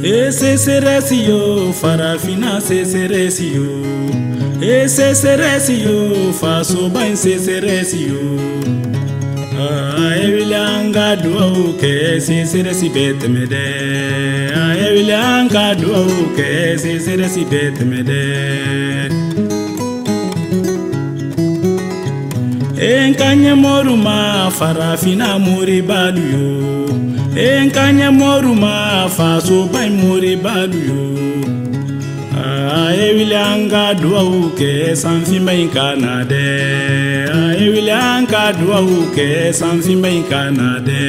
Ese seresio farafina seresio. Ese seresio faso bain seresio. Evilanga duau ke seresi betemede. Evilanga duau ke seresi betemede. Enkanya moruma farafina muri baluyo. Enkanya moruma faso bain muri baluyo. Evilanga duau ke sanfimba inkanade. Evilanga duau ke sanfimba inkanade.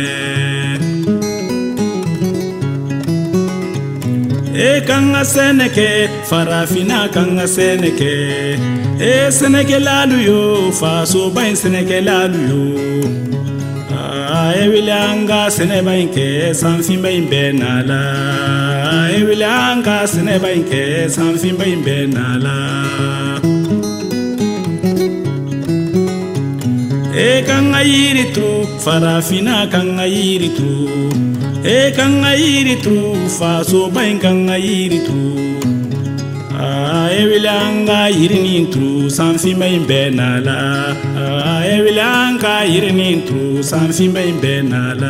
Kanga seneke farafina kanga seneke. Seneke laluyo faso bain seneke laluyo. Evilanga seneba inke sanfimba imbenala. Evilanga seneba inke sanfimba imbenala. Kanga yiritu farafina kanga yiritu. Kanga yiritu faso bain kanga yiritu. Evilanga yirinintu sanfimba imbenala. Evilanga yirinintu sanfimba imbenala.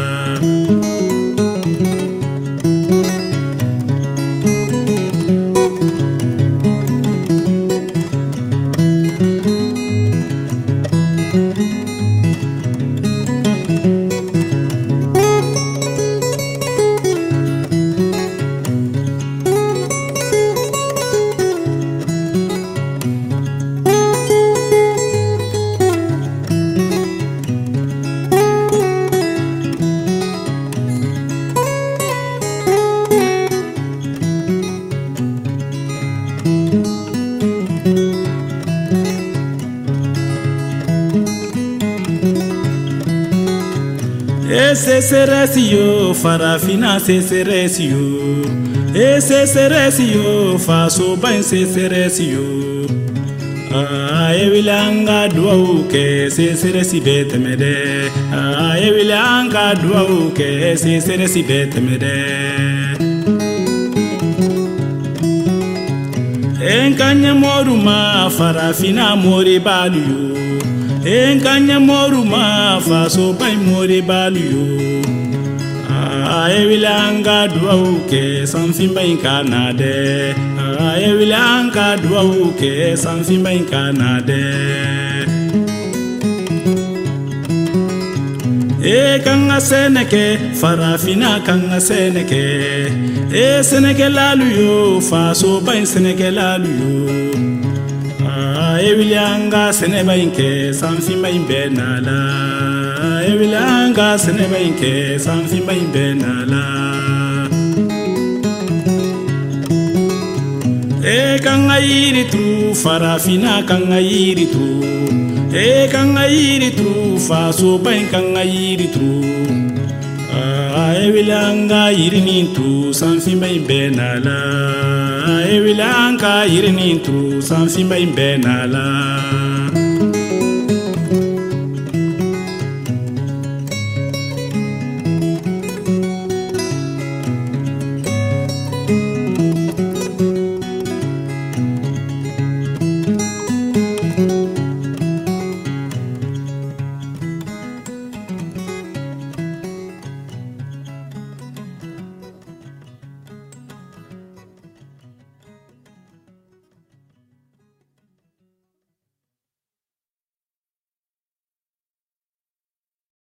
Ese seresio farafina seresio. Ese seresio faso bain seresio. Evilanga duau ke seresi betemede. Evilanga duau ke seresi betemede. Enkanya moruma farafina mori baluyo. Enkanya moruma faso bain mori baluyo. Evilanga duau ke sanfimba inkanade. Evilanga duau ke sanfimba inkanade. Kanga seneke farafina kanga seneke. Seneke laluyo faso bain seneke laluyo. Evilanga seneba inke sanfimba imbenala. Evilanga seneba inke sanfimba imbenala. Kanga yiritu farafina kanga yiritu. Kanga yiritu faso bain kanga yiritu. Evilanga yirinintu sanfimba imbenala. Evilanga yirinintu sanfimba imbenala.